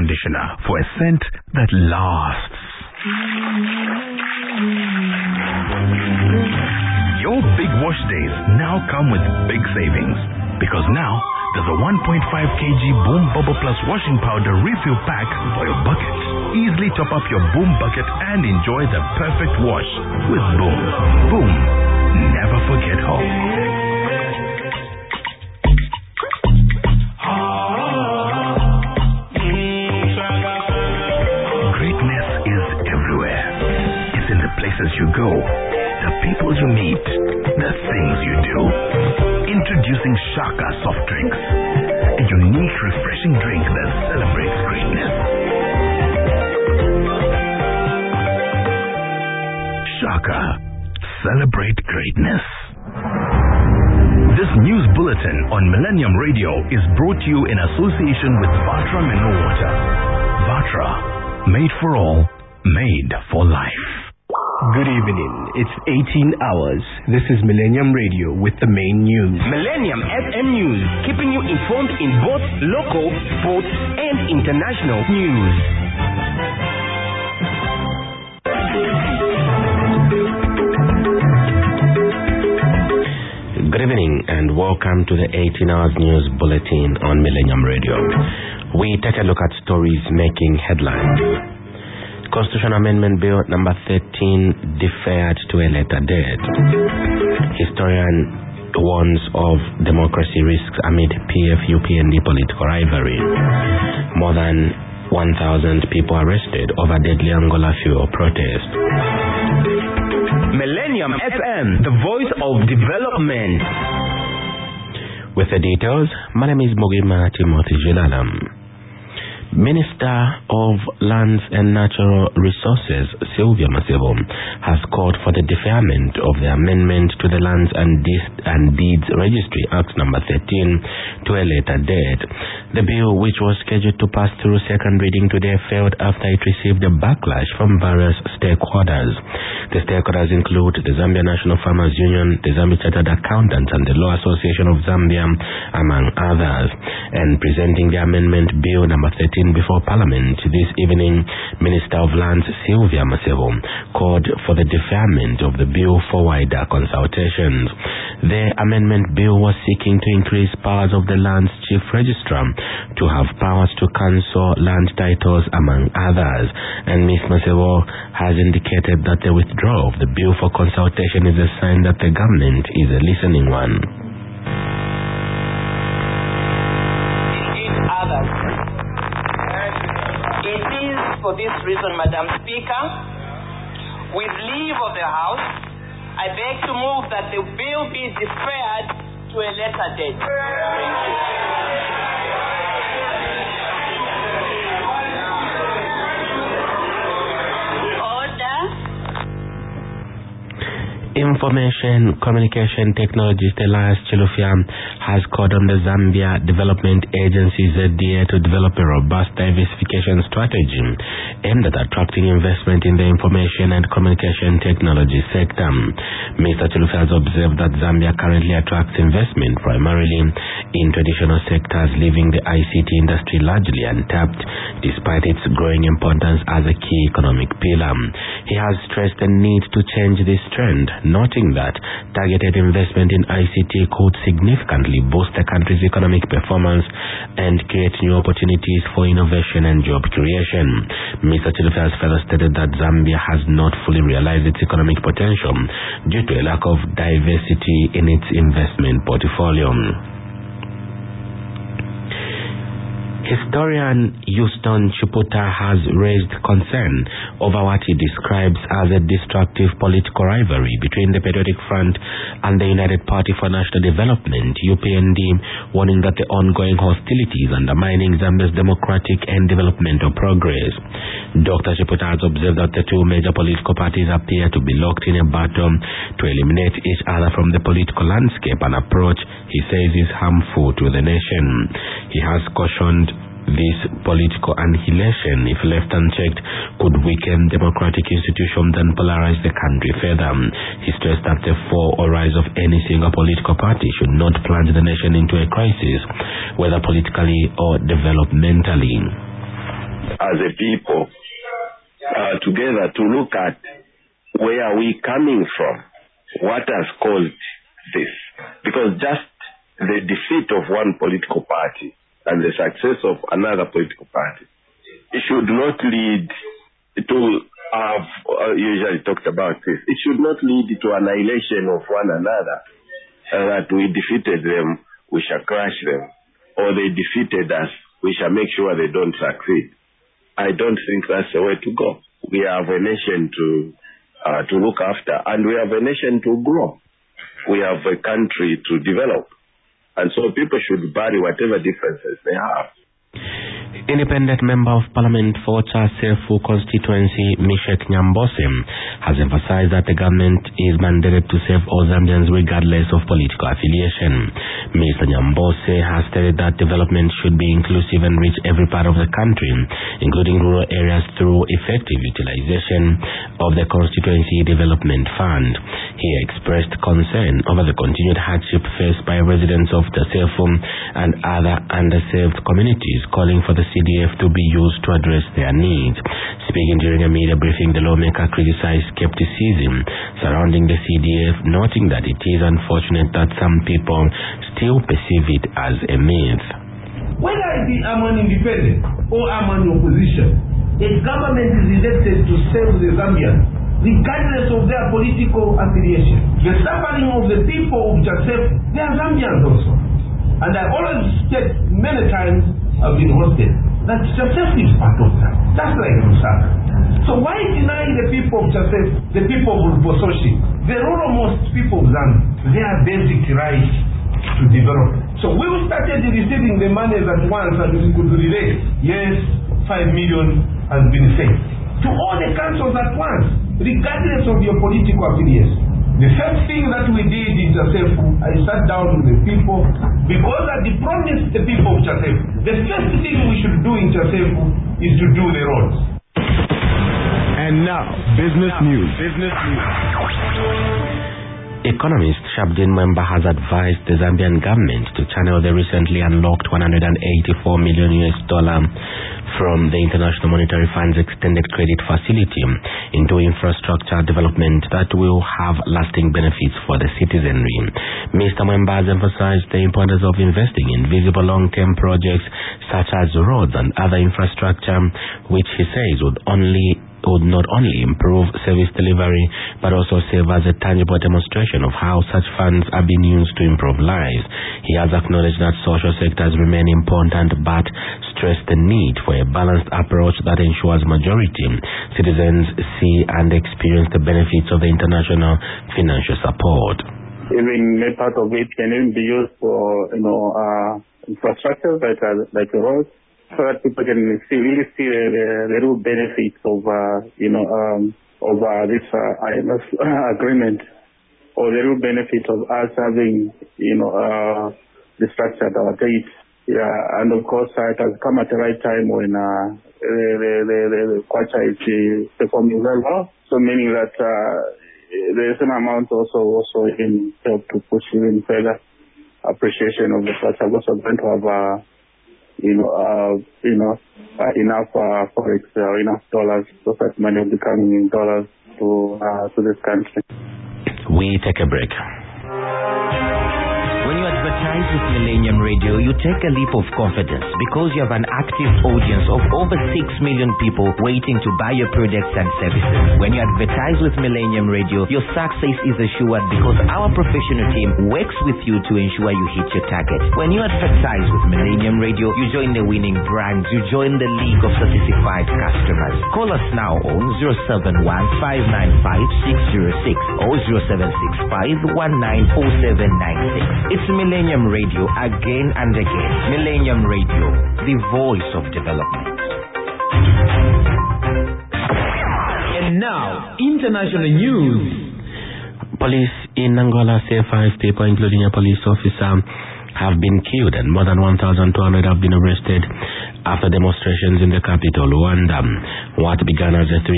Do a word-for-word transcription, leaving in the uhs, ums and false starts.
conditioner for a scent that lasts. Your big wash days now come with big savings, because now there's a one point five kilogram Boom Bubble Plus washing powder refill pack for your bucket. Easily top up your Boom bucket and enjoy the perfect wash with Boom. Boom. Never forget home. Greatness is everywhere. It's in the places you go, the people you meet, the things you do. Introducing Shaka soft drinks, a unique refreshing drink that celebrates greatness. Shaka, celebrate greatness. This news bulletin on Millennium Radio is brought to you in association with Vatra Mineral Water. Vatra, made for all, made for life. Good evening. It's eighteen hours. This is Millennium Radio with the main news. Millennium F M News, keeping you informed in both local, sports, and international news. Good evening and welcome to the eighteen hours news bulletin on Millennium Radio. We take a look at stories making headlines. Constitutional Amendment Bill number thirteen deferred to a later date. Historian warns of democracy risks amid P F U P N D political rivalry. More than one thousand people arrested over deadly Angola fuel protest. Millennium F M, the voice of development. With the details, my name is Mogima Timothy Jilalam. Minister of Lands and Natural Resources, Sylvia Masebo, has called for the deferment of the amendment to the Lands and, Deeds, and Deeds Registry Act number thirteen to a later date. The bill, which was scheduled to pass through second reading today, failed after it received a backlash from various stakeholders. The stakeholders include the Zambia National Farmers Union, the Zambia Chartered Accountants, and the Law Association of Zambia, among others. And presenting the amendment bill number thirteen before Parliament this evening, Minister of Lands Sylvia Masebo called for the deferment of the bill for wider consultations. The amendment bill was seeking to increase powers of the Lands Chief Registrar to have powers to cancel land titles, among others. And Miz Masebo has indicated that the withdrawal of the bill for consultation is a sign that the government is a listening one. For this reason, Madam Speaker, with leave of the House, I beg to move that the bill be deferred to a later date. Order. Information Communication Technologist Elias Chilufya has called on the Zambia Development Agency Z D A to develop a robust diversification strategy aimed at attracting investment in the information and communication technology sector. Mister Chilufya has observed that Zambia currently attracts investment primarily in traditional sectors, leaving the I C T industry largely untapped despite its growing importance as a key economic pillar. He has stressed the need to change this trend, noting that targeted investment in I C T could significantly boost the country's economic performance and create new opportunities for innovation and job creation. Mister Chilufya has further stated that Zambia has not fully realized its economic potential due to a lack of diversity in its investment portfolio. Historian Houston Chiputa has raised concern over what he describes as a destructive political rivalry between the Patriotic Front and the United Party for National Development, U P N D, warning that the ongoing hostilities undermining Zambia's democratic and developmental progress. Doctor Chiputa has observed that the two major political parties appear to be locked in a battle to eliminate each other from the political landscape, an approach he says is harmful to the nation. He has cautioned this political annihilation, if left unchecked, could weaken democratic institutions and polarize the country further. He stressed that the fall or rise of any single political party should not plunge the nation into a crisis, whether politically or developmentally. as a people uh, together to look at where are we coming from, what has caused this. Because just the defeat of one political party and the success of another political party, it should not lead to, I've uh, usually talked about this, it should not lead to annihilation of one another, uh, that we defeated them, we shall crush them, or they defeated us, we shall make sure they don't succeed. I don't think that's the way to go. We have a nation to uh, to look after, and we have a nation to grow. We have a country to develop. And so people should bury whatever differences they have. Independent Member of Parliament for Chasefu constituency, Mishek Nyambose, has emphasized that the government is mandated to serve all Zambians regardless of political affiliation. Mister Nyambose has stated that development should be inclusive and reach every part of the country, including rural areas, through effective utilization of the Constituency Development Fund. He expressed concern over the continued hardship faced by residents of Chasefu and other underserved communities, calling for the C D F to be used to address their needs. Speaking during a media briefing, the lawmaker criticized skepticism surrounding the C D F, noting that it is unfortunate that some people still perceive it as a myth. Whether I'm an independent or I'm an opposition, a government is elected to serve the Zambians, regardless of their political affiliation. The suffering of the people of Chasefu, they are Zambians also. And I always said many times, I've been hosted, that Chasefu is part of that. That's like Lusaka. So why deny the people of Chasefu, the people of Bososhi, the rural-most people of Zambia, their basic rights to develop? So we started receiving the monies at once and we could relate, yes, five million has been sent to all the councils at once, regardless of your political affiliation. The first thing that we did in Chasefu, I sat down with the people, because I promised the people of Chasefu, the first thing we should do in Chasefu is to do the roads. And now, business news. Business news. Economist Shabdin Mwemba has advised the Zambian government to channel the recently unlocked one hundred eighty-four million U S dollar from the International Monetary Fund's extended credit facility into infrastructure development that will have lasting benefits for the citizenry. Mister Mwemba has emphasized the importance of investing in visible long-term projects such as roads and other infrastructure, which he says would only would not only improve service delivery but also serve as a tangible demonstration of how such funds are being used to improve lives. He has acknowledged that social sectors remain important but stressed the need for a balanced approach that ensures majority citizens see and experience the benefits of the international financial support. Even a part of it can even be used for, you know, uh, infrastructure like uh, like roads, so that people can see, really see the, the, the real benefits of, uh, you know, um, of uh, this uh, I M F agreement, or the real benefit of us having, you know, uh, restructured our debt. Yeah, and of course uh, it has come at the right time when uh, the, the, the, the Kwacha is uh, performing very well. So meaning that uh, there is an amount also also in help to push even further appreciation of the Kwacha. Also going to have uh, you know, uh, you know, uh, enough uh, forex, uh, enough dollars, so that money will be coming in dollars to uh, to this country. We take a break. When you advertise with Millennium Radio, you take a leap of confidence because you have an active audience of over six million people waiting to buy your products and services. When you advertise with Millennium Radio, your success is assured because our professional team works with you to ensure you hit your target. When you advertise with Millennium Radio, you join the winning brands, you join the league of certified customers. Call us now on zero seven one, five nine five, six zero six or zero seven six five, one nine four seven nine six. It's Millennium Radio again and again. Millennium Radio, the voice of development. And now, international news. Police in Angola say five people, including a police officer, have been killed and more than one thousand two hundred have been arrested after demonstrations in the capital, Luanda. What began as a three